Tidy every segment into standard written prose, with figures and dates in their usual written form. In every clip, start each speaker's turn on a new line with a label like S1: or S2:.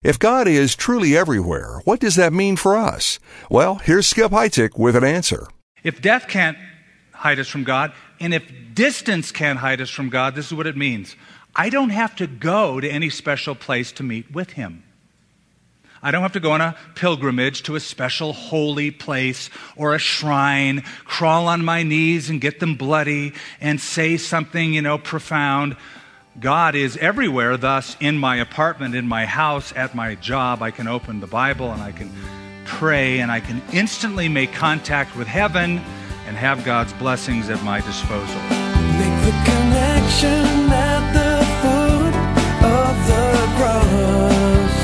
S1: If God is truly everywhere, what does that mean for us? Well, here's Skip Heitzig with an answer.
S2: If death can't hide us from God, and if distance can't hide us from God, this is what it means. I don't have to go to any special place to meet with Him. I don't have to go on a pilgrimage to a special holy place or a shrine, crawl on my knees and get them bloody and say something, profound. God is everywhere, thus in my apartment, in my house, at my job. I can open the Bible and I can pray and I can instantly make contact with heaven and have God's blessings at my disposal.
S3: Make the connection at the foot of the cross.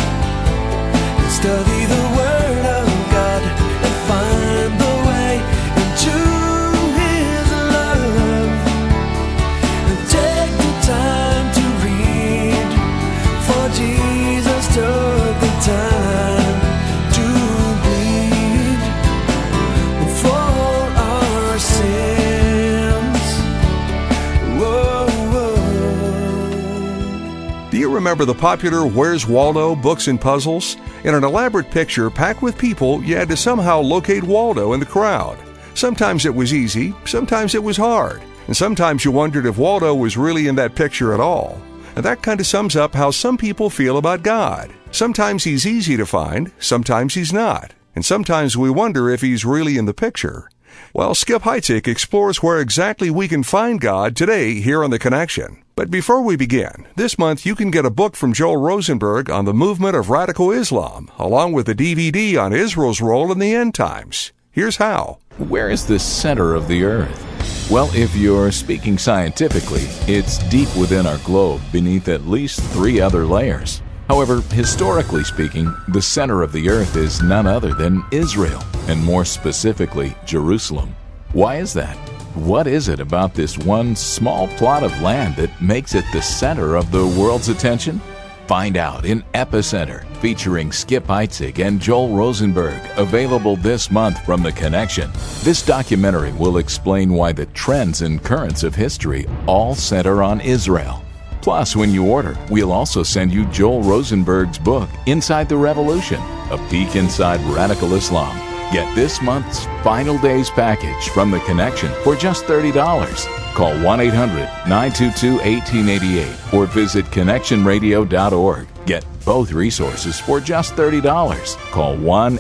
S3: Study the Word of God and find the way into His love. And take the time to read, for Jesus took the time to bleed for our sins. Whoa, whoa.
S1: Do you remember the popular Where's Waldo books and puzzles? In an elaborate picture packed with people, you had to somehow locate Waldo in the crowd. Sometimes it was easy, sometimes it was hard, and sometimes you wondered if Waldo was really in that picture at all. And that kind of sums up how some people feel about God. Sometimes He's easy to find, sometimes He's not, and sometimes we wonder if He's really in the picture. Well, Skip Heitzig explores where exactly we can find God today here on The Connection. But before we begin, this month you can get a book from Joel Rosenberg on the movement of radical Islam, along with a DVD on Israel's role in the end times. Here's how.
S4: Where is the center of the earth? Well, if you're speaking scientifically, it's deep within our globe beneath at least 3 other layers. However, historically speaking, the center of the earth is none other than Israel, and more specifically, Jerusalem. Why is that? What is it about this one small plot of land that makes it the center of the world's attention? Find out in Epicenter, featuring Skip Heitzig and Joel Rosenberg, available this month from The Connection. This documentary will explain why the trends and currents of history all center on Israel. Plus, when you order, we'll also send you Joel Rosenberg's book, Inside the Revolution, a peek inside radical Islam. Get this month's Final Days package from The Connection for just $30. Call 1-800-922-1888 or visit connectionradio.org. Get both resources for just $30. Call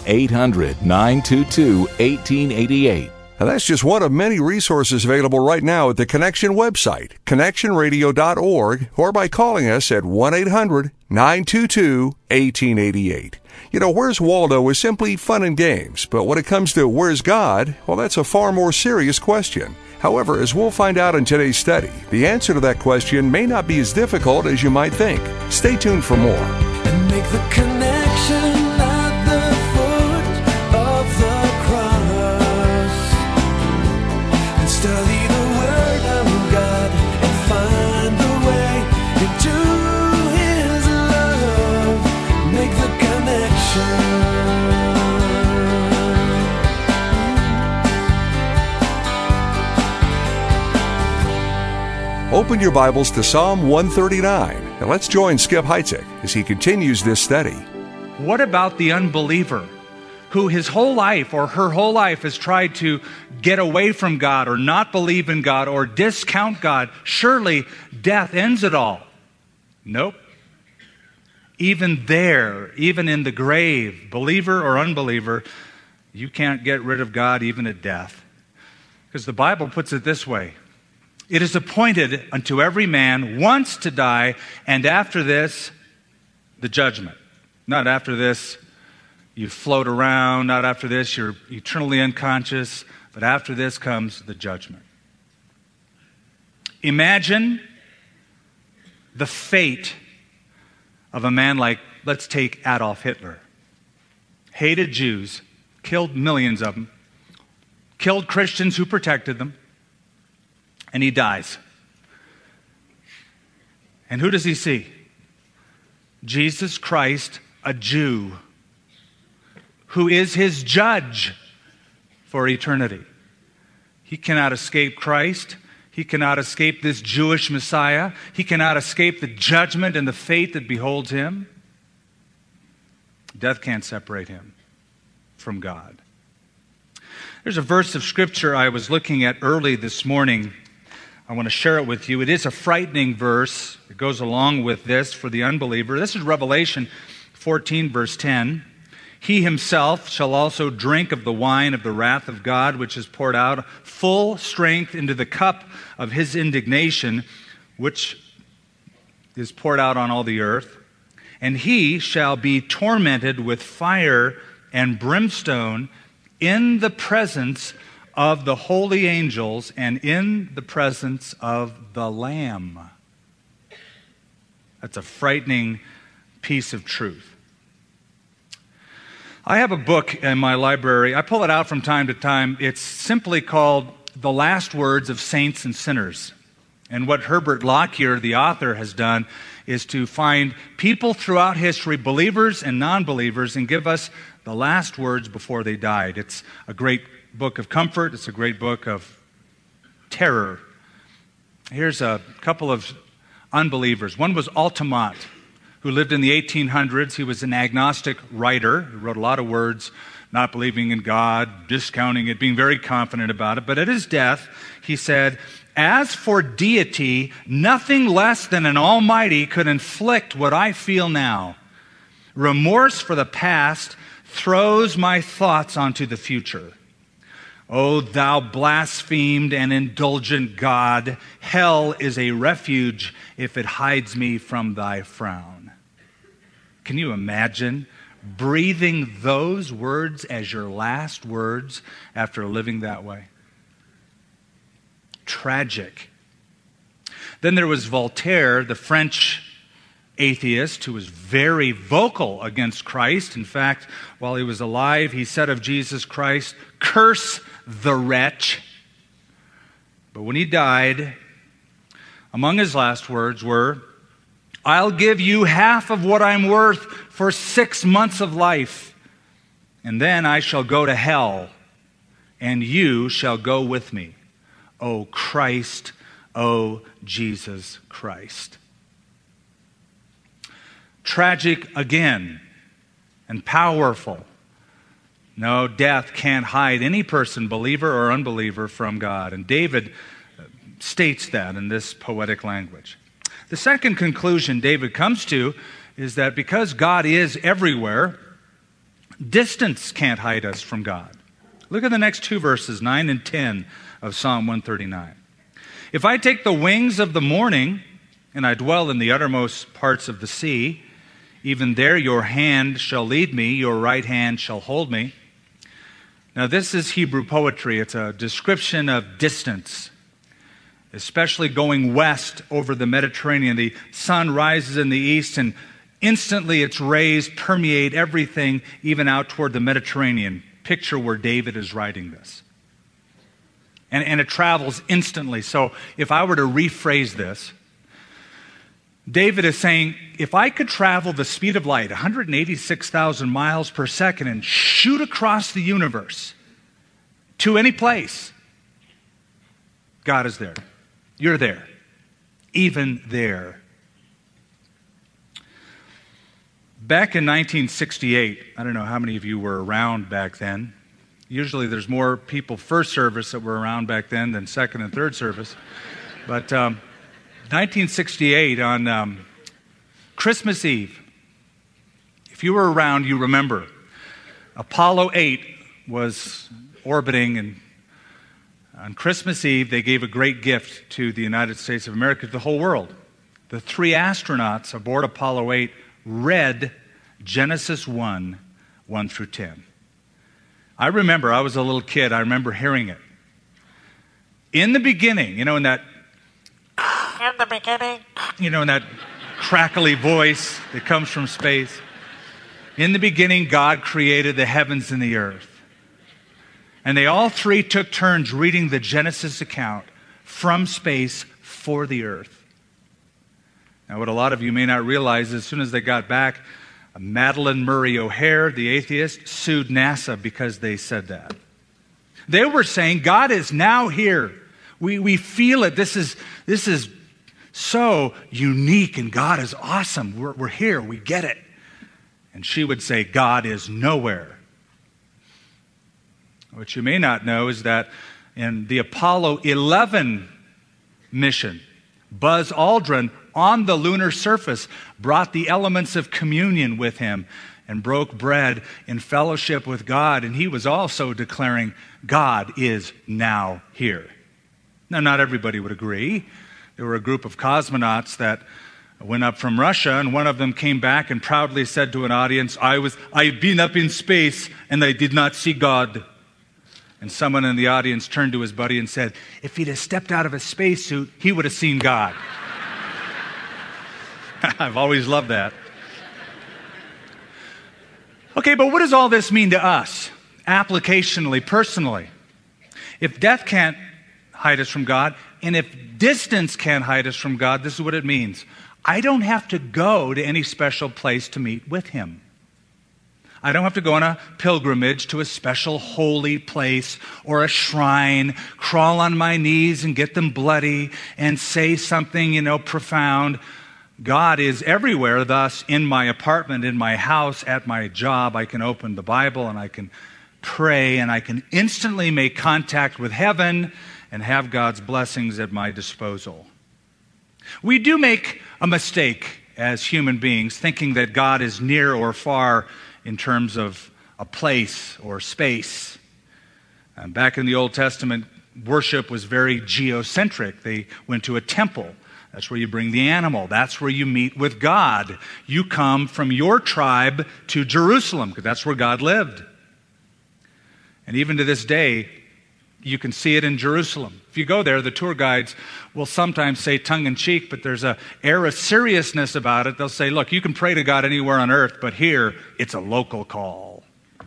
S4: 1-800-922-1888.
S1: And that's just one of many resources available right now at the Connection website, connectionradio.org, or by calling us at 1-800-922-1888. Where's Waldo is simply fun and games, but when it comes to where's God, well, that's a far more serious question. However, as we'll find out in today's study, the answer to that question may not be as difficult as you might think. Stay tuned for more.
S3: And make the connection at the foot of the cross. And study the Word of God and find the way into His love. Make the connection.
S1: Open your Bibles to Psalm 139, and let's join Skip Heitzig as he continues this study.
S2: What about the unbeliever who his whole life or her whole life has tried to get away from God or not believe in God or discount God? Surely death ends it all. Nope. Even there, even in the grave, believer or unbeliever, you can't get rid of God even at death. Because the Bible puts it this way. It is appointed unto every man once to die, and after this, the judgment. Not after this, you float around. Not after this, you're eternally unconscious. But after this comes the judgment. Imagine the fate of a man like, let's take Adolf Hitler. Hated Jews, killed millions of them, killed Christians who protected them, and he dies. And who does he see? Jesus Christ, a Jew, who is his judge for eternity. He cannot escape Christ. He cannot escape this Jewish Messiah. He cannot escape the judgment and the fate that beholds him. Death can't separate him from God. There's a verse of Scripture I was looking at early this morning. I want to share it with you. It is a frightening verse. It goes along with this for the unbeliever. This is Revelation 14, verse 10. He himself shall also drink of the wine of the wrath of God, which is poured out full strength into the cup of his indignation, which is poured out on all the earth. And he shall be tormented with fire and brimstone in the presence of the holy angels and in the presence of the Lamb. That's a frightening piece of truth. I have a book in my library. I pull it out from time to time. It's simply called The Last Words of Saints and Sinners. And what Herbert Lockyer, the author, has done is to find people throughout history, believers and non-believers, and give us the last words before they died. It's a great book of comfort. It's a great book of terror. Here's a couple of unbelievers. One was Altamont, who lived in the 1800s. He was an agnostic writer. He wrote a lot of words, not believing in God, discounting it, being very confident about it. But at his death, he said, "As for deity, nothing less than an almighty could inflict what I feel now. Remorse for the past throws my thoughts onto the future. O thou blasphemed and indulgent God, hell is a refuge if it hides me from thy frown." Can you imagine breathing those words as your last words after living that way? Tragic. Then there was Voltaire, the French atheist, who was very vocal against Christ. In fact, while he was alive, he said of Jesus Christ, "Curse the wretch." But when he died, among his last words were, "I'll give you half of what I'm worth for 6 months of life, and then I shall go to hell, and you shall go with me. O Christ, O Jesus Christ." Tragic again, and powerful. No, death can't hide any person, believer or unbeliever, from God. And David states that in this poetic language. The second conclusion David comes to is that because God is everywhere, distance can't hide us from God. Look at the next two verses, 9 and 10 of Psalm 139. "If I take the wings of the morning and I dwell in the uttermost parts of the sea, even there your hand shall lead me, your right hand shall hold me." Now this is Hebrew poetry. It's a description of distance, especially going west over the Mediterranean. The sun rises in the east and instantly its rays permeate everything, even out toward the Mediterranean. Picture where David is writing this. And it travels instantly. So if I were to rephrase this, David is saying, if I could travel the speed of light, 186,000 miles per second, and shoot across the universe to any place, God is there. You're there. Even there. Back in 1968, I don't know how many of you were around back then. Usually there's more people first service that were around back then than second and third service. But 1968 on Christmas Eve, if you were around, you remember, Apollo 8 was orbiting, and on Christmas Eve they gave a great gift to the United States of America, to the whole world. The 3 astronauts aboard Apollo 8 read Genesis 1, 1 through 10. I remember, I was a little kid, I remember hearing it. In the beginning, in that crackly voice that comes from space. In the beginning, God created the heavens and the earth. And they all 3 took turns reading the Genesis account from space for the earth. Now, what a lot of you may not realize, as soon as they got back, Madeleine Murray O'Hair, the atheist, sued NASA because they said that. They were saying, God is now here. We feel it. This is so unique, and God is awesome. We're here. We get it. And she would say, God is nowhere. What you may not know is that in the Apollo 11 mission, Buzz Aldrin on the lunar surface brought the elements of communion with him and broke bread in fellowship with God. And he was also declaring, God is now here. Now, not everybody would agree. There were a group of cosmonauts that went up from Russia, and one of them came back and proudly said to an audience, I've been up in space and I did not see God. And someone in the audience turned to his buddy and said, if he'd have stepped out of a spacesuit, he would have seen God. I've always loved that. Okay, but what does all this mean to us, applicationally, personally? If death can't hide us from God, and if distance can't hide us from God, this is what it means. I don't have to go to any special place to meet with Him. I don't have to go on a pilgrimage to a special holy place or a shrine, crawl on my knees and get them bloody and say something, profound. God is everywhere, thus in my apartment, in my house, at my job. I can open the Bible and I can pray and I can instantly make contact with heaven and have God's blessings at my disposal. We do make a mistake as human beings, thinking that God is near or far in terms of a place or space. Back in the Old Testament, worship was very geocentric. They went to a temple. That's where you bring the animal. That's where you meet with God. You come from your tribe to Jerusalem, because that's where God lived. And even to this day, you can see it in Jerusalem. If you go there, the tour guides will sometimes say tongue-in-cheek, but there's an air of seriousness about it. They'll say, look, you can pray to God anywhere on earth, but here, it's a local call.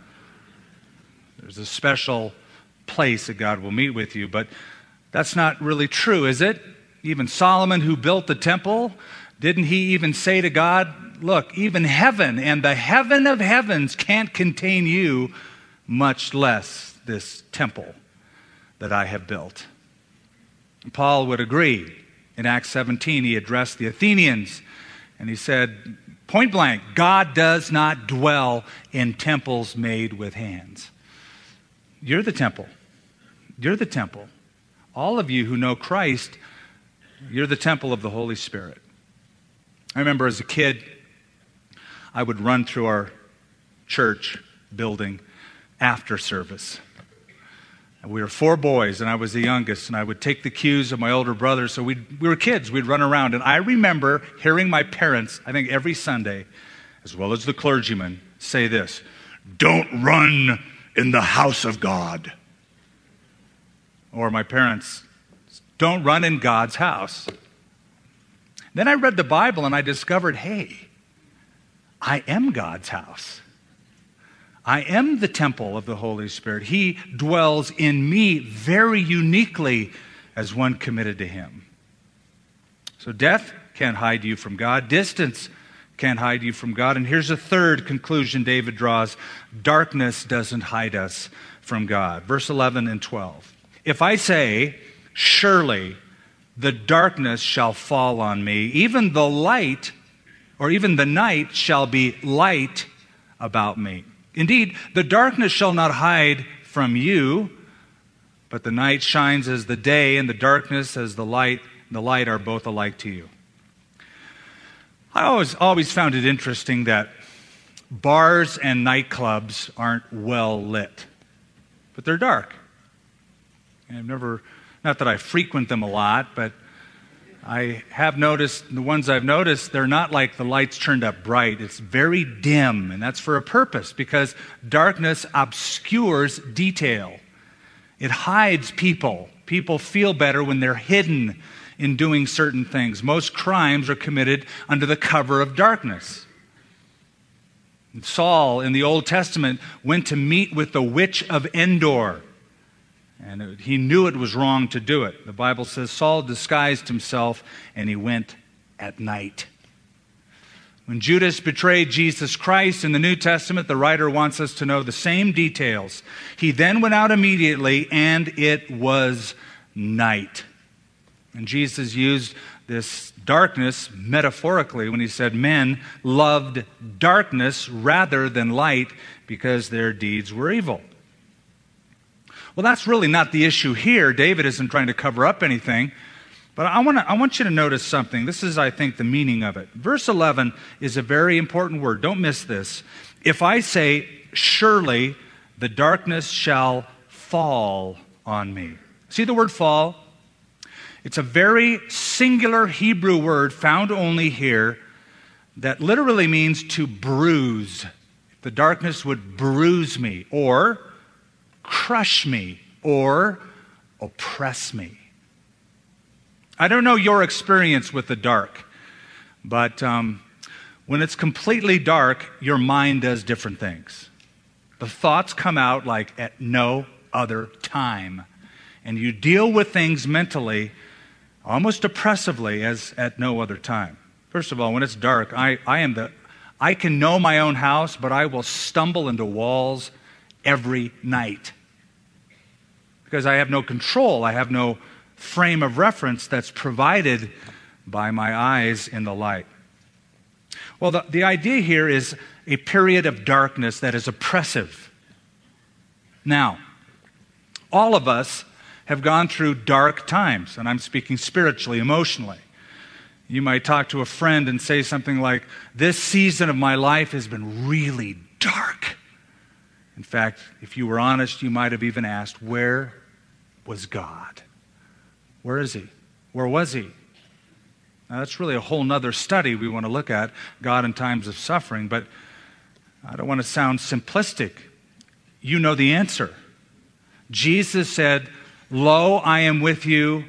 S2: There's a special place that God will meet with you, but that's not really true, is it? Even Solomon, who built the temple, didn't he even say to God, look, even heaven and the heaven of heavens can't contain you, much less this temple that I have built. Paul would agree. In Acts 17, he addressed the Athenians, and he said, point blank, God does not dwell in temples made with hands. You're the temple. You're the temple. All of you who know Christ, you're the temple of the Holy Spirit. I remember as a kid, I would run through our church building after service. And we were 4 boys, and I was the youngest, and I would take the cues of my older brother. So we were kids, we'd run around. And I remember hearing my parents, I think every Sunday, as well as the clergyman, say this, don't run in the house of God. Or my parents, don't run in God's house. Then I read the Bible and I discovered, hey, I am God's house. I am the temple of the Holy Spirit. He dwells in me very uniquely as one committed to Him. So death can't hide you from God. Distance can't hide you from God. And here's a third conclusion David draws. Darkness doesn't hide us from God. Verse 11 and 12. If I say, surely the darkness shall fall on me, even the light, or even the night shall be light about me. Indeed, the darkness shall not hide from you, but the night shines as the day, and the darkness as the light. The light are both alike to you. I always found it interesting that bars and nightclubs aren't well lit, but they're dark. And I've never, not that I frequent them a lot, but I have noticed, the ones I've noticed, they're not like the lights turned up bright. It's very dim, and that's for a purpose, because darkness obscures detail. It hides people. People feel better when they're hidden in doing certain things. Most crimes are committed under the cover of darkness. Saul in the Old Testament went to meet with the witch of Endor. And he knew it was wrong to do it. The Bible says Saul disguised himself and he went at night. When Judas betrayed Jesus Christ in the New Testament, the writer wants us to know the same details. He then went out immediately and it was night. And Jesus used this darkness metaphorically when he said men loved darkness rather than light because their deeds were evil. Well, that's really not the issue here. David isn't trying to cover up anything. But I want you to notice something. This is, I think, the meaning of it. Verse 11 is a very important word. Don't miss this. If I say, surely the darkness shall fall on me. See the word fall? It's a very singular Hebrew word found only here that literally means to bruise. The darkness would bruise me or crush me or oppress me. I don't know your experience with the dark, but when it's completely dark, your mind does different things. The thoughts come out like at no other time. And you deal with things mentally almost oppressively as at no other time. First of all, when it's dark, I can know my own house, but I will stumble into walls every night. Because I have no control. I have no frame of reference that's provided by my eyes in the light. Well, the idea here is a period of darkness that is oppressive. Now, all of us have gone through dark times, and I'm speaking spiritually, emotionally. You might talk to a friend and say something like, this season of my life has been really dark. In fact, if you were honest, you might have even asked, where was God? Where is he? Where was he? Now, that's really a whole nother study we want to look at, God in times of suffering, but I don't want to sound simplistic. You know the answer. Jesus said, lo, I am with you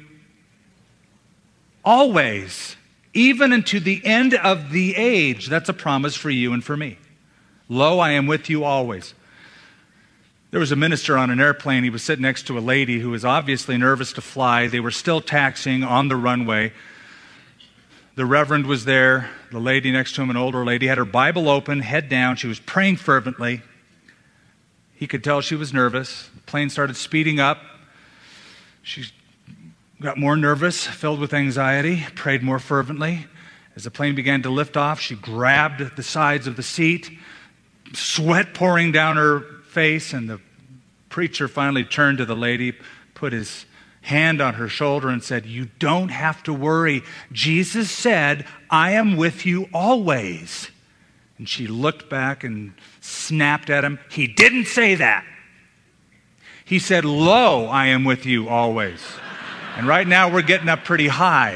S2: always, even unto the end of the age. That's a promise for you and for me. Lo, I am with you always. There was a minister on an airplane. He was sitting next to a lady who was obviously nervous to fly. They were still taxiing on the runway. The reverend was there. The lady next to him, an older lady, had her Bible open, head down. She was praying fervently. He could tell she was nervous. The plane started speeding up. She got more nervous, filled with anxiety, prayed more fervently. As the plane began to lift off, she grabbed the sides of the seat, sweat pouring down her face, and the preacher finally turned to the lady, put his hand on her shoulder and said, you don't have to worry. Jesus said, I am with you always. And she looked back and snapped at him. He didn't say that. He said, lo, I am with you always. And right now we're getting up pretty high.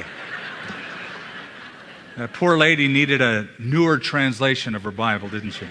S2: That poor lady needed a newer translation of her Bible, didn't she?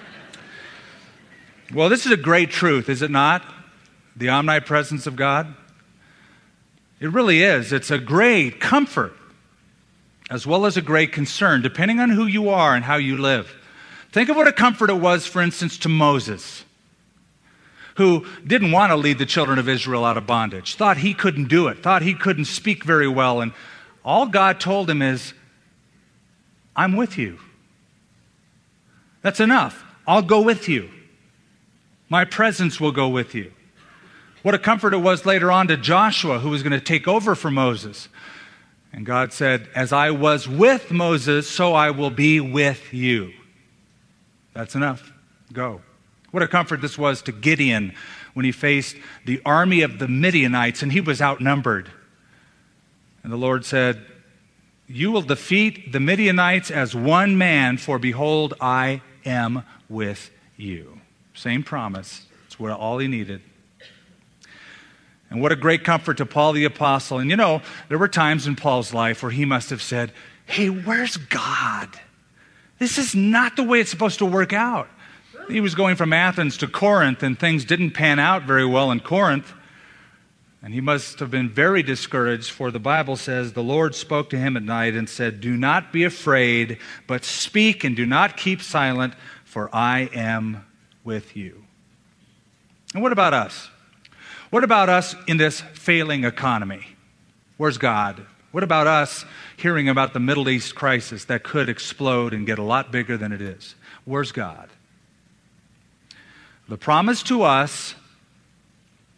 S2: Well, this is a great truth, is it not? The omnipresence of God. It really is. It's a great comfort as well as a great concern, depending on who you are and how you live. Think of what a comfort it was, for instance, to Moses, who didn't want to lead the children of Israel out of bondage, thought he couldn't do it, thought he couldn't speak very well, and all God told him is, I'm with you. That's enough. I'll go with you. My presence will go with you. What a comfort it was later on to Joshua, who was going to take over for Moses. And God said, as I was with Moses, so I will be with you. That's enough. Go. What a comfort this was to Gideon when he faced the army of the Midianites and he was outnumbered. And the Lord said, you will defeat the Midianites as one man, for behold, I am with you. Same promise. It's what all he needed. And what a great comfort to Paul the Apostle. And you know, there were times in Paul's life where he must have said, hey, where's God? This is not the way it's supposed to work out. He was going from Athens to Corinth, and things didn't pan out very well in Corinth. And he must have been very discouraged, for the Bible says, the Lord spoke to him at night and said, do not be afraid, but speak and do not keep silent, for I am with you. And what about us? What about us in this failing economy? Where's God? What about us hearing about the Middle East crisis that could explode and get a lot bigger than it is? Where's God? The promise to us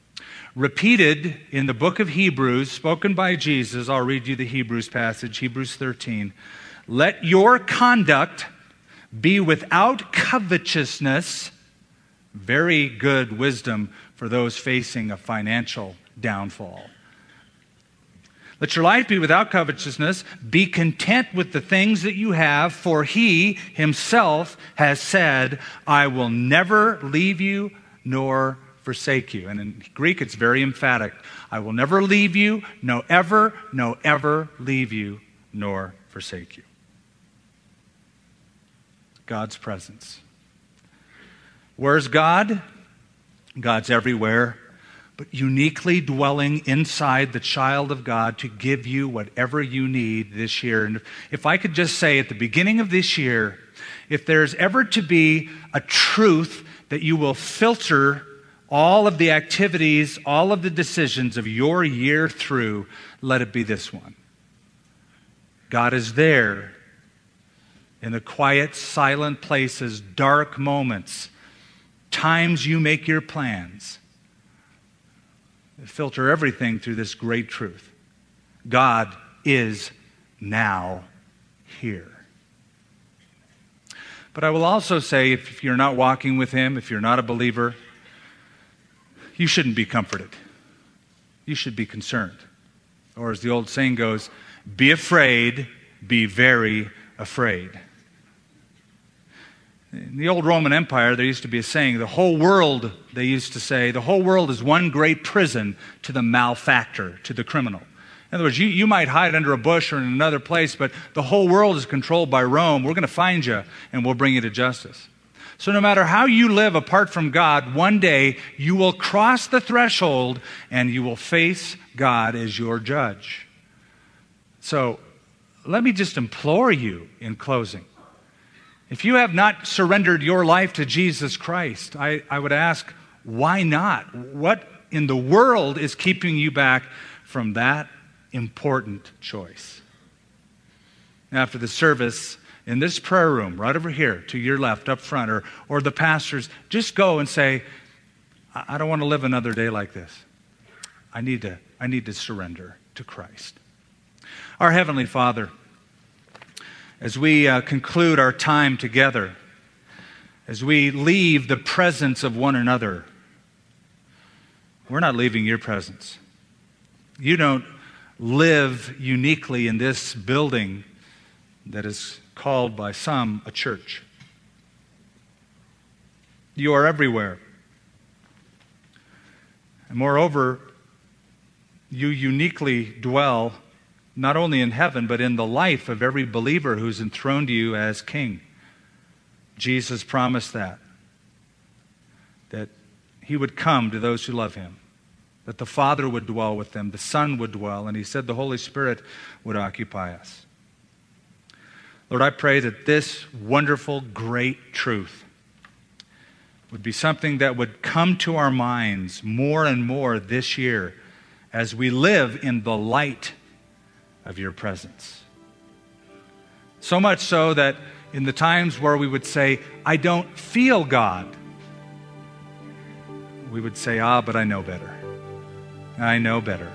S2: repeated in the book of Hebrews, spoken by Jesus. I'll read you the Hebrews passage, Hebrews 13. Let your conduct be without covetousness. Very good wisdom for those facing a financial downfall. Let your life be without covetousness. Be content with the things that you have, for He Himself has said, I will never leave you nor forsake you. And in Greek, it's very emphatic. I will never leave you, no ever leave you nor forsake you. God's presence. Where's God? God's everywhere, but uniquely dwelling inside the child of God to give you whatever you need this year. And if I could just say at the beginning of this year, if there's ever to be a truth that you will filter all of the activities, all of the decisions of your year through, let it be this one. God is there in the quiet, silent places, dark moments, times you make your plans. Filter everything through this great truth. God is now here. But I will also say, if you're not walking with Him, if you're not a believer, you shouldn't be comforted. You should be concerned. Or as the old saying goes, be afraid, be very afraid. In the old Roman Empire, there used to be a saying, the whole world is one great prison to the malefactor, to the criminal. In other words, you might hide under a bush or in another place, but the whole world is controlled by Rome. We're going to find you, and we'll bring you to justice. So no matter how you live apart from God, one day you will cross the threshold, and you will face God as your judge. So let me just implore you in closing. If you have not surrendered your life to Jesus Christ, I would ask, why not? What in the world is keeping you back from that important choice? After the service, in this prayer room, right over here, to your left, up front, or the pastors, just go and say, I don't want to live another day like this. I need to surrender to Christ. Our Heavenly Father, as we conclude our time together, as we leave the presence of one another, we're not leaving your presence. You don't live uniquely in this building that is called by some a church. You are everywhere. And moreover, you uniquely dwell not only in heaven, but in the life of every believer who's enthroned you as King. Jesus promised that He would come to those who love Him, that the Father would dwell with them, the Son would dwell, and He said the Holy Spirit would occupy us. Lord, I pray that this wonderful, great truth would be something that would come to our minds more and more this year as we live in the light of your presence. So much so that in the times where we would say, I don't feel God, we would say, but I know better. I know better.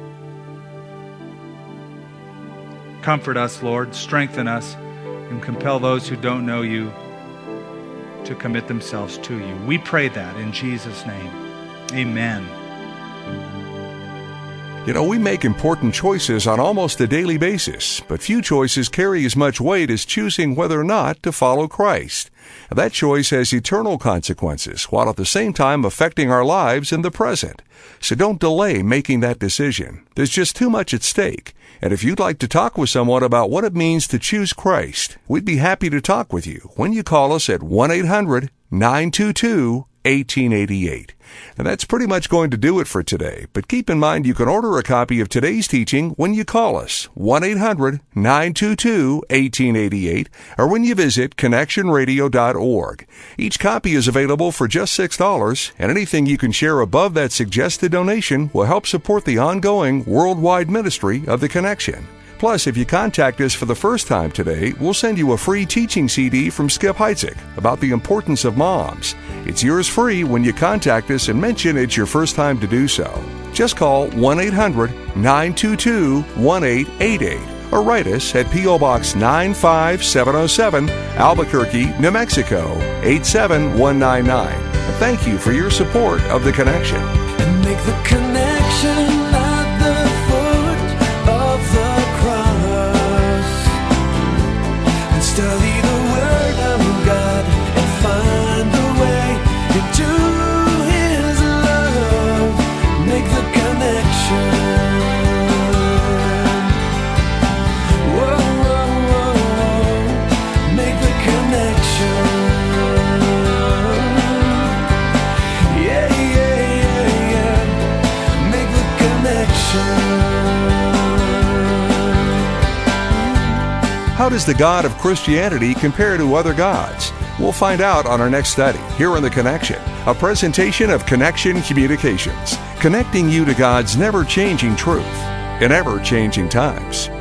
S2: Comfort us, Lord, strengthen us, and compel those who don't know you to commit themselves to you. We pray that in Jesus' name. Amen.
S1: You know, we make important choices on almost a daily basis, but few choices carry as much weight as choosing whether or not to follow Christ. That choice has eternal consequences, while at the same time affecting our lives in the present. So don't delay making that decision. There's just too much at stake. And if you'd like to talk with someone about what it means to choose Christ, we'd be happy to talk with you when you call us at 1-800-922-1888. And that's pretty much going to do it for today. But keep in mind you can order a copy of today's teaching when you call us, 1-800-922-1888, or when you visit connectionradio.org. Each copy is available for just $6, and anything you can share above that suggested donation will help support the ongoing worldwide ministry of The Connection. Plus, if you contact us for the first time today, we'll send you a free teaching CD from Skip Heitzig about the importance of moms. It's yours free when you contact us and mention it's your first time to do so. Just call 1-800-922-1888 or write us at P.O. Box 95707, Albuquerque, New Mexico 87199. Thank you for your support of The Connection.
S3: And make the connection at the foot of the cross. And study the Word of God and find the way into His love. Make the connection. Whoa, whoa, whoa. Make the connection. Yeah, yeah, yeah, yeah. Make the connection.
S1: How does the God of Christianity compare to other gods? We'll find out on our next study here in The Connection, a presentation of Connection Communications, connecting you to God's never-changing truth in ever-changing times.